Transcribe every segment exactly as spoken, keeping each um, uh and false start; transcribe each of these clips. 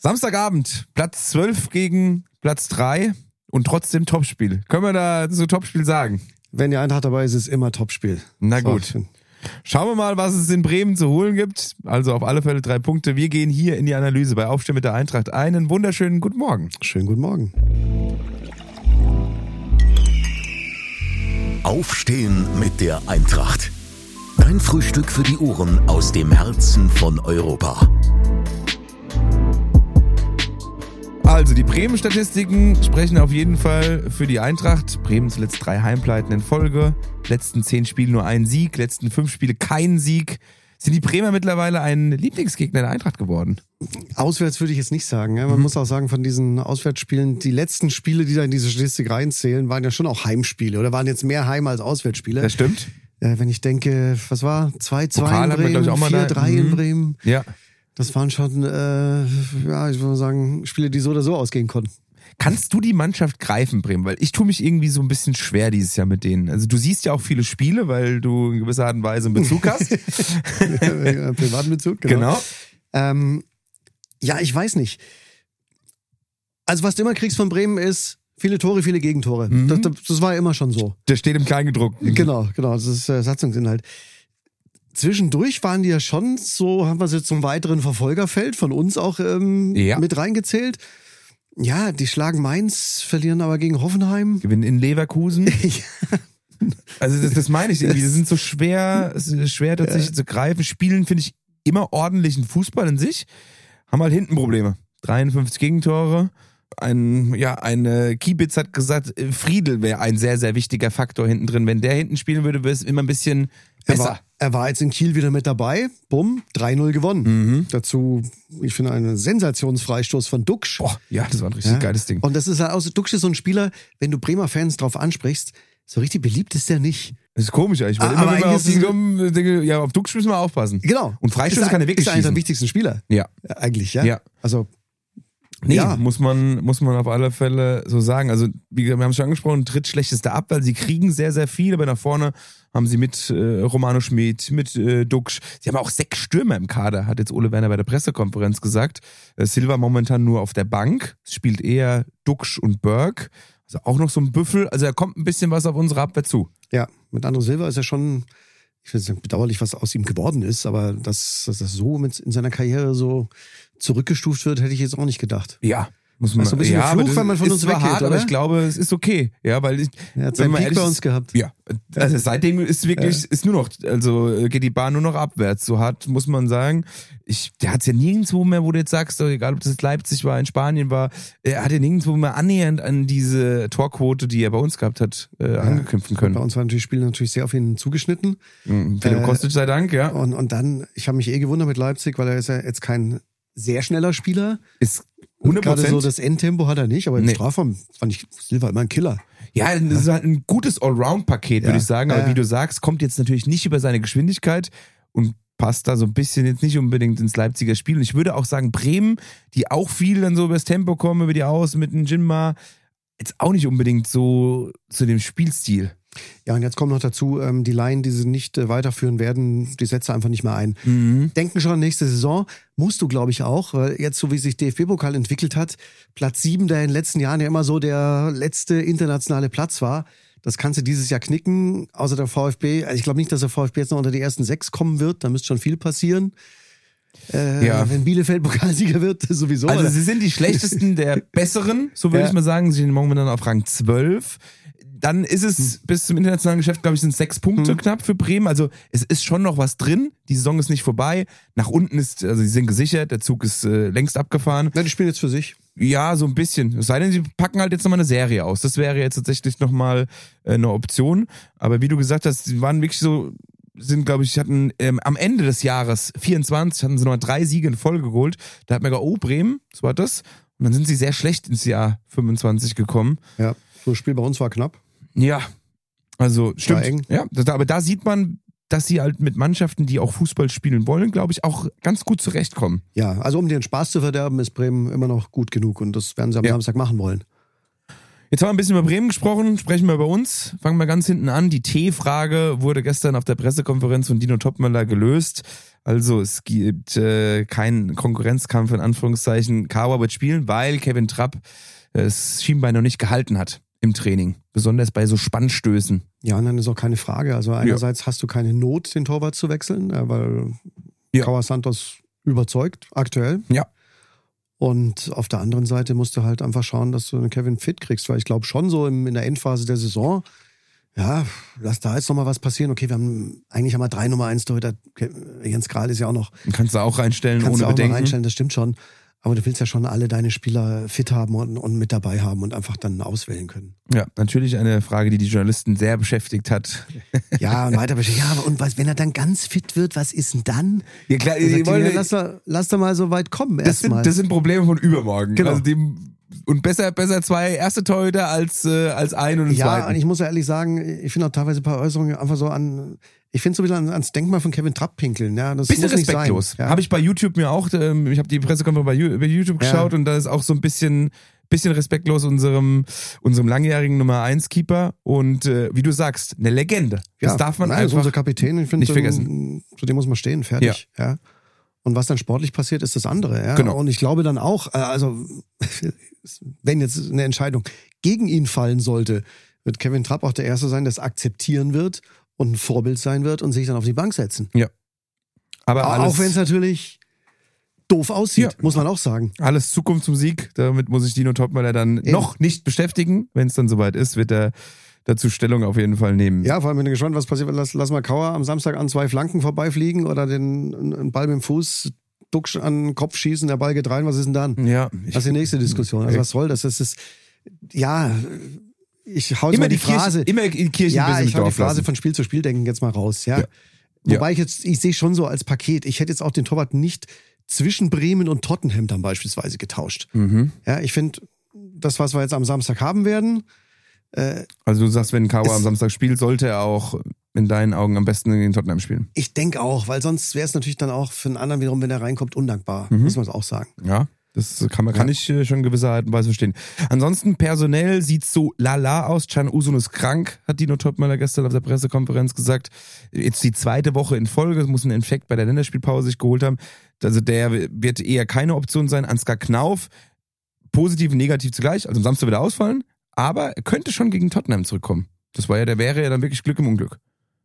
Samstagabend, Platz zwölf gegen Platz drei und trotzdem Topspiel. Können wir da so Topspiel sagen? Wenn die Eintracht dabei ist, ist immer Topspiel. Na So, gut. Schauen wir mal, was es in Bremen zu holen gibt. Also auf alle Fälle drei Punkte. Wir gehen hier in die Analyse bei Aufstehen mit der Eintracht. Einen wunderschönen guten Morgen. Schönen guten Morgen. Aufstehen mit der Eintracht. Dein Frühstück für die Ohren aus dem Herzen von Europa. Also die Bremen-Statistiken sprechen auf jeden Fall für die Eintracht. Bremen zuletzt drei Heimpleiten in Folge. Letzten zehn Spiele nur ein Sieg, letzten fünf Spiele kein Sieg. Sind die Bremer mittlerweile ein Lieblingsgegner der Eintracht geworden? Auswärts würde ich jetzt nicht sagen. Ja. Man mhm. muss auch sagen, von diesen Auswärtsspielen, die letzten Spiele, die da in diese Statistik reinzählen, waren ja schon auch Heimspiele oder waren jetzt mehr Heim- als Auswärtsspiele. Das stimmt. Äh, wenn ich denke, was war? zwei zwei Pokal in Bremen, vier drei mhm. in Bremen. Ja. Das waren schon, äh, ja, ich würde mal sagen, Spiele, die so oder so ausgehen konnten. Kannst du die Mannschaft greifen, Bremen? Weil ich tue mich irgendwie so ein bisschen schwer dieses Jahr mit denen. Also du siehst ja auch viele Spiele, weil du in gewisser Art und Weise einen Bezug hast. ja, privaten Bezug, genau. genau. Ähm, ja, ich weiß nicht. Also was du immer kriegst von Bremen ist viele Tore, viele Gegentore. Mhm. Das, das, das war ja immer schon so. Das steht im Kleingedruckten. Genau, genau. Das ist äh, Satzungsinhalt. Zwischendurch waren die ja schon so, haben wir sie zum weiteren Verfolgerfeld von uns auch ähm, ja. mit reingezählt. Ja, die schlagen Mainz, verlieren aber gegen Hoffenheim. Gewinnen in Leverkusen. ja. Also das, das meine ich irgendwie. Sie sind so schwer, es ist schwer tatsächlich ja. zu greifen. Spielen, finde ich, immer ordentlichen Fußball in sich. Haben halt hinten Probleme. dreiundfünfzig Gegentore. Ein, ja, ein äh, Kiebitz hat gesagt, Friedl wäre ein sehr, sehr wichtiger Faktor hinten drin. Wenn der hinten spielen würde, wäre es immer ein bisschen besser. Er war, er war jetzt in Kiel wieder mit dabei. Bumm, drei null gewonnen. Mhm. Dazu, ich finde, einen Sensationsfreistoß von Duxch. Boah, ja, das war ein richtig ja. geiles Ding. Und das ist ja auch, Duxch ist so ein Spieler, wenn du Bremer Fans drauf ansprichst, so richtig beliebt ist der nicht. Das ist komisch eigentlich, weil ah, immer, aber wenn wir auf diesen kommen, denke, ja, auf Duxch müssen wir aufpassen. Genau. Und Freistöße kann er wirklich schießen. Ist einer der schießen. wichtigsten Spieler. Ja. ja. Eigentlich, ja. Ja. Also, Nee, ja. muss man, muss man auf alle Fälle so sagen. Also, wie gesagt, wir haben es schon angesprochen, drittschlechteste Abwehr. Sie kriegen sehr, sehr viel, aber nach vorne haben sie mit äh, Romano Schmid, mit äh, Duxch. Sie haben auch sechs Stürmer im Kader, hat jetzt Ole Werner bei der Pressekonferenz gesagt. Äh, Silva momentan nur auf der Bank. Es spielt eher Duxch und Berg. Also auch noch so ein Büffel. Also, da kommt ein bisschen was auf unsere Abwehr zu. Ja, mit André Silva ist er schon, ich weiß nicht, bedauerlich, was aus ihm geworden ist, aber dass, dass das so mit in seiner Karriere so zurückgestuft wird, hätte ich jetzt auch nicht gedacht. Ja, muss man. Das ist so ein bisschen ja, Fluch, wenn man von uns weggeht, hart, oder? Aber ich glaube, es ist okay. Ja, weil ich, er hat seinen Peak bei uns gehabt. Ja, also seitdem ist wirklich, ja. ist nur noch, also geht die Bahn nur noch abwärts. So hart muss man sagen. Ich, der hat's ja nirgendwo mehr, wo du jetzt sagst, egal ob das Leipzig war, in Spanien war, er hat ja nirgendwo mehr annähernd an diese Torquote, die er bei uns gehabt hat, äh, ja, angeknüpfen können. Bei uns war natürlich Spiel natürlich sehr auf ihn zugeschnitten. Mhm, Philipp äh, Kostic sei Dank, ja. Und, und dann, ich habe mich eh gewundert mit Leipzig, weil er ist ja jetzt kein sehr schneller Spieler. Ist hundert Prozent. Gerade so das Endtempo hat er nicht, aber im nee. Strafraum fand ich Silva immer ein Killer. Ja, das ist halt ein gutes Allround-Paket, würde ja. ich sagen. Aber ja. wie du sagst, kommt jetzt natürlich nicht über seine Geschwindigkeit und passt da so ein bisschen jetzt nicht unbedingt ins Leipziger Spiel. Und ich würde auch sagen, Bremen, die auch viel dann so über das Tempo kommen, über die Außen mit dem Jinma, jetzt auch nicht unbedingt so zu dem Spielstil. Ja, und jetzt kommt noch dazu, ähm, die Laien, die sie nicht äh, weiterführen werden, die setzt er einfach nicht mehr ein. Mhm. Denken schon an nächste Saison, musst du, glaube ich, auch, weil jetzt, so wie sich D F B-Pokal entwickelt hat, Platz sieben, der in den letzten Jahren ja immer so der letzte internationale Platz war, das kannst du dieses Jahr knicken, außer der VfB. Also ich glaube nicht, dass der VfB jetzt noch unter die ersten sechs kommen wird, da müsste schon viel passieren. Äh, ja. Wenn Bielefeld Pokalsieger wird, sowieso. Also oder? sie sind die schlechtesten der Besseren, so würde Ja. ich mal sagen. Sie sind momentan auf Rang zwölf. Dann ist es hm. bis zum internationalen Geschäft, glaube ich, sind sechs Punkte hm. knapp für Bremen. Also es ist schon noch was drin. Die Saison ist nicht vorbei. Nach unten ist, also sie sind gesichert. Der Zug ist äh, längst abgefahren. Ja, die spielen jetzt für sich. Ja, so ein bisschen. Es sei denn, sie packen halt jetzt nochmal eine Serie aus. Das wäre jetzt tatsächlich nochmal äh, eine Option. Aber wie du gesagt hast, sie waren wirklich so, sind, glaube ich, hatten ähm, am Ende des Jahres vierundzwanzig, hatten sie nochmal drei Siege in Folge geholt. Da hat man gedacht, oh, Bremen, das war das. Und dann sind sie sehr schlecht ins Jahr fünfundzwanzig gekommen. Ja, so ein Spiel bei uns war knapp. Ja, also stimmt. War eng. Ja, das, aber da sieht man, dass sie halt mit Mannschaften, die auch Fußball spielen wollen, glaube ich, auch ganz gut zurechtkommen. Ja, also um den Spaß zu verderben, ist Bremen immer noch gut genug und das werden sie am ja. Samstag machen wollen. Jetzt haben wir ein bisschen über Bremen gesprochen, sprechen wir über uns. Fangen wir ganz hinten an. Die T-Frage wurde gestern auf der Pressekonferenz von Dino Topmöller gelöst. Also es gibt äh, keinen Konkurrenzkampf in Anführungszeichen. Kawa wird spielen, weil Kevin Trapp es Schienbein noch nicht gehalten hat im Training. Besonders bei so Spannstößen. Ja, und dann ist auch keine Frage. Also einerseits ja. hast du keine Not, den Torwart zu wechseln, weil ja. Kawa Santos überzeugt aktuell. Ja. Und auf der anderen Seite musst du halt einfach schauen, dass du einen Kevin fit kriegst, weil ich glaube schon so im, in der Endphase der Saison, ja, lass da jetzt nochmal was passieren. Okay, wir haben, eigentlich haben wir drei Nummer eins Torhüter. Jens Grahl ist ja auch noch. Kannst du auch reinstellen, kannst ohne du auch Bedenken. Noch reinstellen, das stimmt schon. Aber du willst ja schon alle deine Spieler fit haben und, und mit dabei haben und einfach dann auswählen können. Ja, natürlich eine Frage, die die Journalisten sehr beschäftigt hat. Ja, und weiter beschäftigt. Ja, aber und was, wenn er dann ganz fit wird, was ist denn dann? Ja, klar, sagt, die wollen, ja, lass, da, lass da mal so weit kommen das erstmal. Sind, das sind Probleme von übermorgen. Genau. Also dem, und besser, besser zwei erste Torhüter als, äh, als ein und ein Ja, zweiten. und ich muss ja ehrlich sagen, ich finde auch teilweise ein paar Äußerungen einfach so an, ich finde so wieder ans Denkmal von Kevin Trapp pinkeln. Ja, das bisschen muss nicht respektlos. sein. Ja. Habe ich bei YouTube mir auch, ähm, ich habe die Pressekonferenz bei YouTube geschaut Ja. und da ist auch so ein bisschen, bisschen respektlos unserem, unserem langjährigen Nummer eins Keeper und äh, wie du sagst, eine Legende. Das ja, darf man nein, das ist einfach unser Kapitän, ich find, nicht so, vergessen. Zu dem muss man stehen, fertig. Ja. ja. Und was dann sportlich passiert, ist das andere. Ja? Genau. Und ich glaube dann auch, äh, also wenn jetzt eine Entscheidung gegen ihn fallen sollte, wird Kevin Trapp auch der Erste sein, der es akzeptieren wird und ein Vorbild sein wird und sich dann auf die Bank setzen. Ja. Aber auch alles, wenn es natürlich doof aussieht, Ja. muss man auch sagen. alles Zukunftsmusik, damit muss sich Dino Topmöller dann Eben. noch nicht beschäftigen. Wenn es dann soweit ist, wird er dazu Stellung auf jeden Fall nehmen. Ja, vor allem bin ich gespannt, was passiert. Lass, lass mal Kauer am Samstag an zwei Flanken vorbeifliegen oder den einen Ball mit dem Fuß, Duxch an den Kopf schießen, der Ball geht rein, was ist denn dann? Ja, Das ist die nächste Diskussion. Also was soll das? Das ist, ja, ich hau jetzt immer mal die, die Kirche, Phrase. immer die Kirche Ja, ein bisschen ich im hau die Dorf Phrase lassen. von Spiel zu Spiel denken jetzt mal raus, ja. Ja. Wobei ich jetzt, ich sehe schon so als Paket, ich hätte jetzt auch den Torwart nicht zwischen Bremen und Tottenham dann beispielsweise getauscht. Mhm. Ja, ich finde, das, was wir jetzt am Samstag haben werden, äh, Also du sagst, wenn Kawa Es- am Samstag spielt, sollte er auch in deinen Augen am besten in Tottenham spielen. ich denke auch, weil sonst wäre es natürlich dann auch für einen anderen wiederum, wenn er reinkommt, undankbar, Mhm. muss man es auch sagen. Ja, das kann man kann Ja. ich äh, schon in gewisser Art und Weise verstehen. Ansonsten personell sieht's so lala aus. Can Uzun ist krank, hat Dino Topmöller gestern auf der Pressekonferenz gesagt. Jetzt die zweite Woche in Folge, muss einen Infekt bei der Länderspielpause sich geholt haben. Also der wird eher keine Option sein. Ansgar Knauf, positiv und negativ zugleich, also am Samstag wieder ausfallen, aber er könnte schon gegen Tottenham zurückkommen. Das war ja, der wäre ja dann wirklich Glück im Unglück.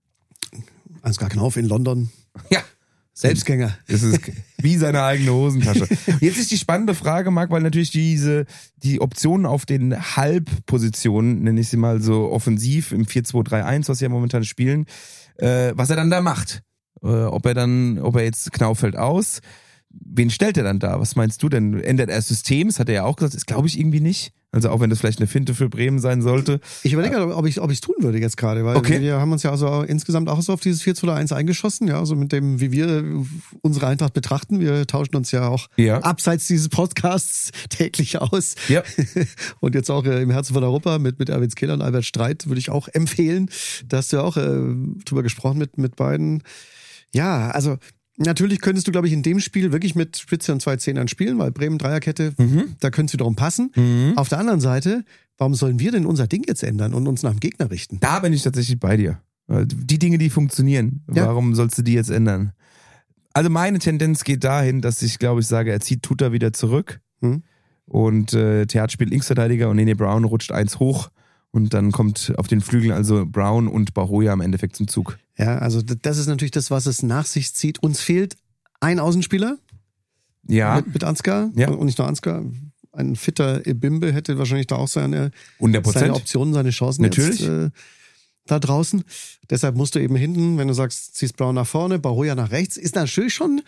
Ansgar Knauf in London, Ja, Selbstgänger. das ist wie seine eigene Hosentasche. Jetzt ist die spannende Frage, Marc, weil natürlich diese die Optionen auf den Halbpositionen, nenne ich sie mal so offensiv im vier zwei drei eins, was sie ja momentan spielen, äh, was er dann da macht. Äh, ob er dann, ob er jetzt Knauf fällt aus, wen stellt er dann da? Was meinst du denn? Ändert er das System? Das hat er ja auch gesagt, das glaube ich irgendwie nicht. Also auch wenn das vielleicht eine Finte für Bremen sein sollte. Ich überlege, ob ich ob ich es tun würde jetzt gerade, weil Okay. wir haben uns ja also insgesamt auch so auf dieses vier zwei eins eingeschossen, ja, also mit dem, wie wir unsere Eintracht betrachten. Wir tauschen uns ja auch Ja. abseits dieses Podcasts täglich aus. Ja. Und jetzt auch äh, im Herzen von Europa mit, mit Erwin Skeller und Albert Streit würde ich auch empfehlen. Da hast du ja auch äh, drüber gesprochen mit, mit beiden. Ja, also natürlich könntest du, glaube ich, in dem Spiel wirklich mit Spitze und zwei Zehnern spielen, weil Bremen Dreierkette, Mhm. da könnte es wiederum passen. Mhm. Auf der anderen Seite, warum sollen wir denn unser Ding jetzt ändern und uns nach dem Gegner richten? Da bin ich tatsächlich bei dir. Die Dinge, die funktionieren, Ja. warum sollst du die jetzt ändern? Also meine Tendenz geht dahin, dass ich glaube, ich sage, er zieht Tuta wieder zurück Hm? und äh, Theat spielt Linksverteidiger und Nene Brown rutscht eins hoch und dann kommt auf den Flügeln also Brown und Bahoya im Endeffekt zum Zug. Ja, also d- das ist natürlich das, was es nach sich zieht. Uns fehlt ein Außenspieler Ja, mit, mit Ansgar Ja. und nicht nur Ansgar. Ein fitter Ebimbe hätte wahrscheinlich da auch seine, hundert seine Prozent. Optionen, seine Chancen Natürlich. jetzt äh, da draußen. Deshalb musst du eben hinten, wenn du sagst, ziehst Brown nach vorne, Bahoya nach rechts, ist natürlich schon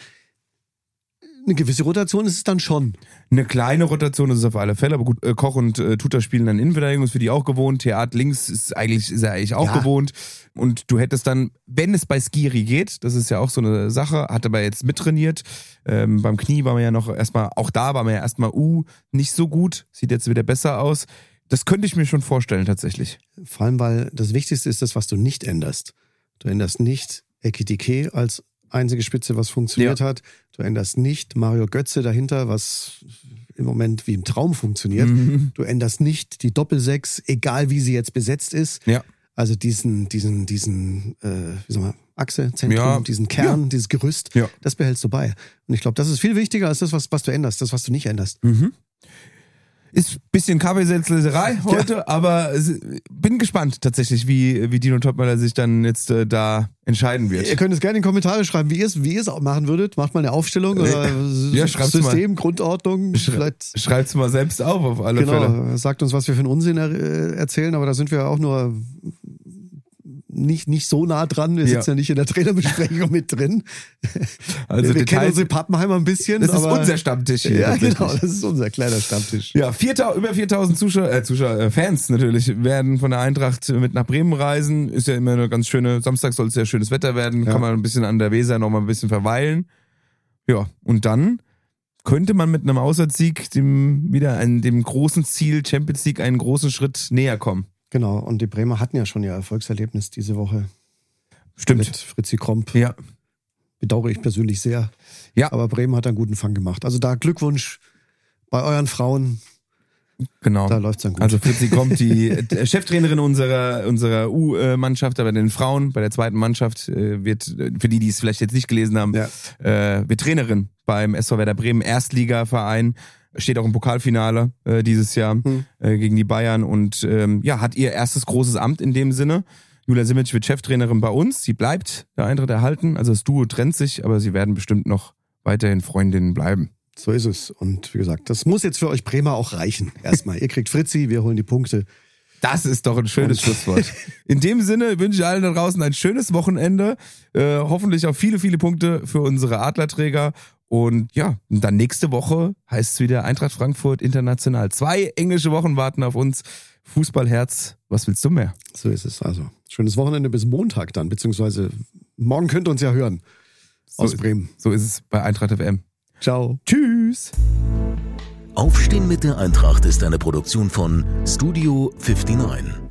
eine gewisse Rotation ist es dann schon. Eine kleine Rotation ist es auf alle Fälle, aber gut, äh, Koch und äh, Tuta spielen dann Innenverteidigung, ist für die auch gewohnt. Theat links ist eigentlich, ist er eigentlich auch Ja. gewohnt. Und du hättest dann, wenn es bei Skiri geht, das ist ja auch so eine Sache, hat aber jetzt mittrainiert. Ähm, beim Knie war man ja noch erstmal, auch da war man ja erstmal, uh, nicht so gut, sieht jetzt wieder besser aus. Das könnte ich mir schon vorstellen, tatsächlich. Vor allem, weil das Wichtigste ist das, was du nicht änderst. Du änderst nicht Ekitike als einzige Spitze, was funktioniert Ja. hat. Du änderst nicht Mario Götze dahinter, was im Moment wie im Traum funktioniert. Mhm. Du änderst nicht die Doppelsechs, egal wie sie jetzt besetzt ist. Ja. Also diesen, diesen, diesen, äh, wie soll man, Achse, Zentrum, Ja. diesen Kern, Ja. dieses Gerüst, Ja. das behältst du bei. Und ich glaube, das ist viel wichtiger als das, was, was du änderst, das, was du nicht änderst. Mhm. Ist ein bisschen Kaffeesatzleserei heute, ja. aber bin gespannt tatsächlich, wie, wie Dino Topmöller sich dann jetzt äh, da entscheiden wird. Ihr könnt es gerne in die Kommentare schreiben, wie ihr es wie ihr es auch machen würdet. Macht mal eine Aufstellung oder ja, schreibt's System, mal. Grundordnung. Vielleicht. Schreibt's mal selbst auf, auf alle genau, Fälle. Sagt uns, was wir für einen Unsinn er, erzählen, aber da sind wir auch nur nicht, nicht so nah dran. Wir sitzen ja, ja nicht in der Trainerbesprechung mit drin. Also wir kennen unsere Pappenheimer ein bisschen. Das aber, ist unser Stammtisch hier. Ja, genau, das ist unser kleiner Stammtisch. Ja, viertausend, über viertausend Zuschauer, äh, Zuschauer, äh, Fans natürlich werden von der Eintracht mit nach Bremen reisen. Ist ja immer eine ganz schöne, Samstag soll es ja schönes Wetter werden. Ja. Kann man ein bisschen an der Weser noch mal ein bisschen verweilen. Ja, und dann könnte man mit einem Auswärtssieg dem, wieder an dem großen Ziel Champions League einen großen Schritt näher kommen. Genau, und die Bremer hatten ja schon ihr Erfolgserlebnis diese Woche. Stimmt. Mit Fritzi Kromp. Ja. Bedauere ich persönlich sehr. Ja. Aber Bremen hat einen guten Fang gemacht. Also da Glückwunsch bei euren Frauen. Genau. Da läuft's dann gut. Also Fritzi Kromp, die Cheftrainerin unserer, unserer U-Mannschaft, aber den Frauen bei der zweiten Mannschaft wird, für die, die es vielleicht jetzt nicht gelesen haben, ja. äh, wird Trainerin beim S V Werder Bremen, Erstligaverein. Steht auch im Pokalfinale äh, dieses Jahr hm. äh, gegen die Bayern und ähm, ja, hat ihr erstes großes Amt in dem Sinne. Julia Simic wird Cheftrainerin bei uns. Sie bleibt der Eintracht erhalten. Also das Duo trennt sich, aber sie werden bestimmt noch weiterhin Freundinnen bleiben. So ist es. Und wie gesagt, das muss jetzt für euch Bremer auch reichen. Erstmal, ihr kriegt Fritzi, wir holen die Punkte. Das ist doch ein schönes Schlusswort. In dem Sinne wünsche ich allen da draußen ein schönes Wochenende. Äh, hoffentlich auch viele, viele Punkte für unsere Adlerträger. Und ja, dann nächste Woche heißt es wieder Eintracht Frankfurt international. Zwei englische Wochen warten auf uns. Fußballherz, was willst du mehr? So ist es. Also schönes Wochenende bis Montag dann, beziehungsweise morgen könnt ihr uns ja hören aus so Bremen. Ist, so ist es bei Eintracht F M. Ciao. Tschüss. Aufstehen mit der Eintracht ist eine Produktion von Studio neunundfünfzig.